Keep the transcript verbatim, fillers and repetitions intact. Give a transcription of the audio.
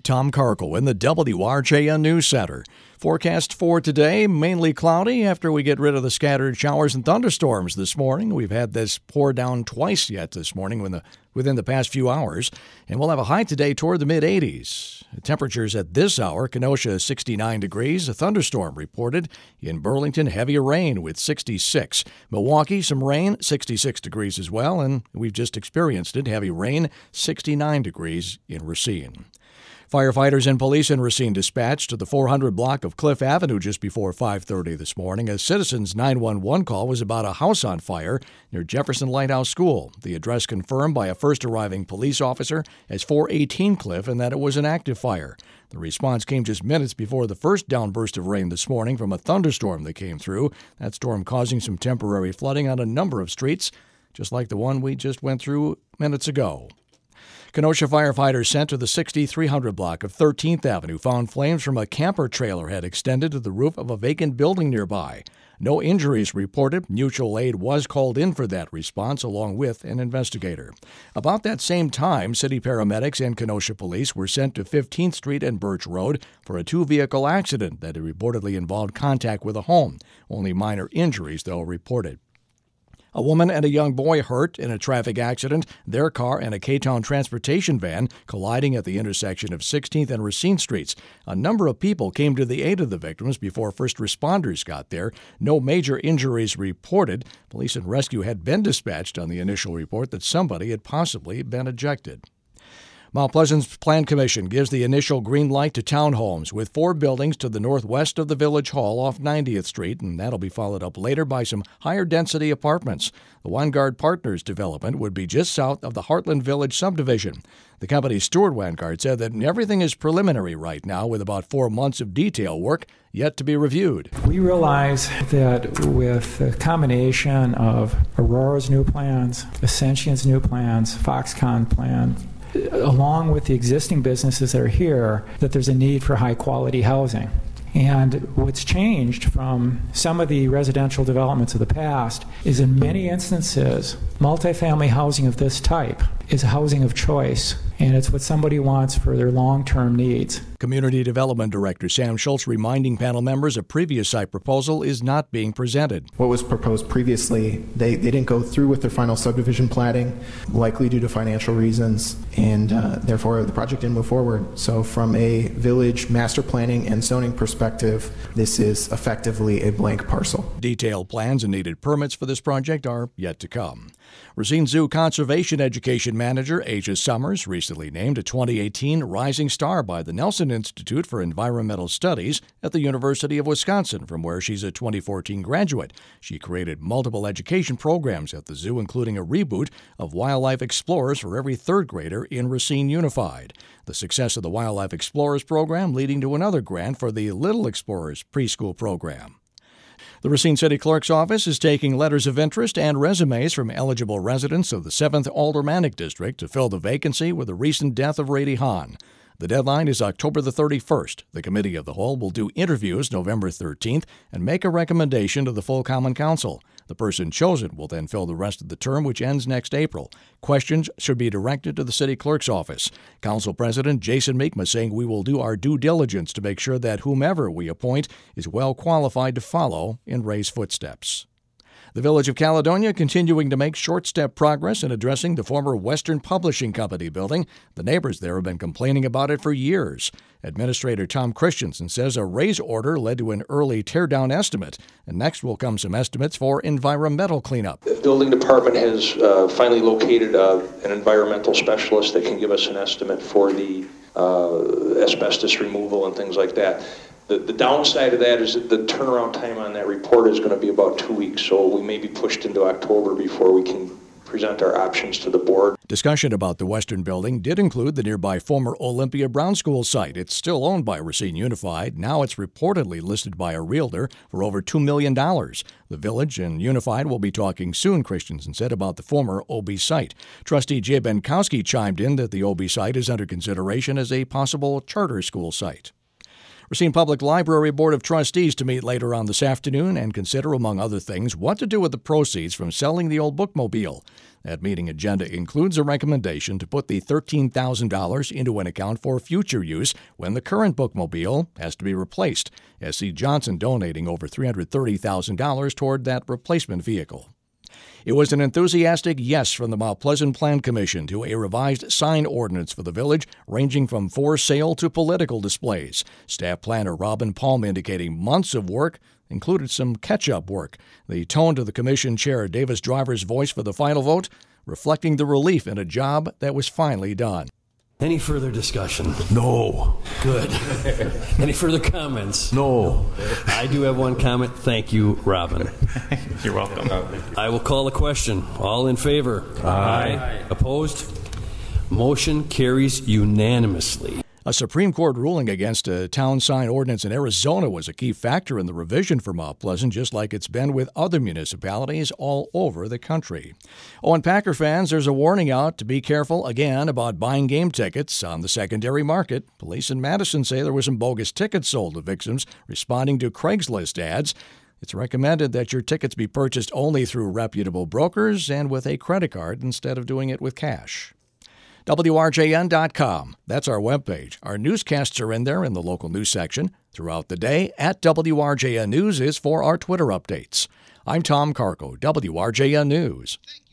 Tom Karkel in the W R J N News Center. Forecast for today, mainly cloudy after we get rid of the scattered showers and thunderstorms this morning. We've had this pour down twice yet this morning when the, within the past few hours, and we'll have a high today toward the mid-eighties. Temperatures at this hour, Kenosha sixty-nine degrees, a thunderstorm reported. In Burlington, heavier rain with sixty-six. Milwaukee, some rain, sixty-six degrees as well, and we've just experienced it, heavy rain, sixty-nine degrees in Racine. Firefighters and police in Racine dispatched to the four hundred block of Cliff Avenue just before five thirty this morning. A citizen's nine one one call was about a house on fire near Jefferson Lighthouse School. The address confirmed by a first arriving police officer as four eighteen Cliff and that it was an active fire. The response came just minutes before the first downburst of rain this morning from a thunderstorm that came through. That storm causing some temporary flooding on a number of streets, just like the one we just went through minutes ago. Kenosha firefighters sent to the sixty-three hundred block of thirteenth Avenue found flames from a camper trailer had extended to the roof of a vacant building nearby. No injuries reported. Mutual aid was called in for that response along with an investigator. About that same time, city paramedics and Kenosha police were sent to fifteenth Street and Birch Road for a two-vehicle accident that had reportedly involved contact with a home. Only minor injuries, though, reported. A woman and a young boy hurt in a traffic accident, their car and a K-Town transportation van colliding at the intersection of sixteenth and Racine Streets. A number of people came to the aid of the victims before first responders got there. No major injuries reported. Police and rescue had been dispatched on the initial report that somebody had possibly been ejected. Mount Pleasant's Plan Commission gives the initial green light to townhomes with four buildings to the northwest of the Village Hall off ninetieth Street, and that'll be followed up later by some higher-density apartments. The Vanguard Partners development would be just south of the Heartland Village subdivision. The company's Stuart Vanguard said that everything is preliminary right now with about four months of detail work yet to be reviewed. We realize that with the combination of Aurora's new plans, Ascension's new plans, Foxconn plan, along with the existing businesses that are here, that there's a need for high-quality housing. And what's changed from some of the residential developments of the past is in many instances, multifamily housing of this type is housing of choice, and it's what somebody wants for their long-term needs. Community Development Director Sam Schultz reminding panel members a previous site proposal is not being presented. What was proposed previously, they, they didn't go through with their final subdivision platting, likely due to financial reasons, and uh, therefore the project didn't move forward. So from a village master planning and zoning perspective, this is effectively a blank parcel. Detailed plans and needed permits for this project are yet to come. Racine Zoo Conservation Education Manager Asia Summers recently named a twenty eighteen Rising Star by the Nelson Institute for Environmental Studies at the University of Wisconsin, from where she's a twenty fourteen graduate. She created multiple education programs at the zoo, including a reboot of Wildlife Explorers for every third grader in Racine Unified. The success of the Wildlife Explorers program leading to another grant for the Little Explorers preschool program. The Racine City Clerk's office is taking letters of interest and resumes from eligible residents of the seventh Aldermanic District to fill the vacancy with the recent death of Rady Hahn. The deadline is October the thirty-first. The Committee of the Whole will do interviews November thirteenth and make a recommendation to the full Common Council. The person chosen will then fill the rest of the term, which ends next April. Questions should be directed to the City Clerk's office. Council President Jason Meekma saying we will do our due diligence to make sure that whomever we appoint is well qualified to follow in Ray's footsteps. The Village of Caledonia continuing to make short-step progress in addressing the former Western Publishing Company building. The neighbors there have been complaining about it for years. Administrator Tom Christensen says a raise order led to an early tear-down estimate, and next will come some estimates for environmental cleanup. The building department has uh, finally located uh, an environmental specialist that can give us an estimate for the uh, asbestos removal and things like that. The, the downside of that is that the turnaround time on that report is going to be about two weeks, so we may be pushed into October before we can present our options to the board. Discussion about the Western building did include the nearby former Olympia Brown School site. It's still owned by Racine Unified. Now it's reportedly listed by a realtor for over two million dollars. The Village and Unified will be talking soon, Christensen said, about the former O B site. Trustee Jay Benkowski chimed in that the O B site is under consideration as a possible charter school site. Racine Public Library Board of Trustees to meet later on this afternoon and consider, among other things, what to do with the proceeds from selling the old bookmobile. That meeting agenda includes a recommendation to put the thirteen thousand dollars into an account for future use when the current bookmobile has to be replaced, S C Johnson donating over three hundred thirty thousand dollars toward that replacement vehicle. It was an enthusiastic yes from the Mount Pleasant Plan Commission to a revised sign ordinance for the village, ranging from for sale to political displays. Staff planner Robin Palm indicating months of work included some catch-up work. The tone to the commission chair Davis Driver's voice for the final vote, reflecting the relief in a job that was finally done. Any further discussion? No. Good. Any further comments? No. I do have one comment. Thank you, Robin. You're welcome. I will call the question. All in favor? Aye. Aye. Opposed? Motion carries unanimously. A Supreme Court ruling against a town sign ordinance in Arizona was a key factor in the revision for Mount Pleasant, just like it's been with other municipalities all over the country. Oh, and Packer fans, there's a warning out to be careful again about buying game tickets on the secondary market. Police in Madison say there were some bogus tickets sold to victims responding to Craigslist ads. It's recommended that your tickets be purchased only through reputable brokers and with a credit card instead of doing it with cash. W R J N dot com. That's our webpage. Our newscasts are in there in the local news section. Throughout the day, at W R J N News is for our Twitter updates. I'm Tom Carco, W R J N News.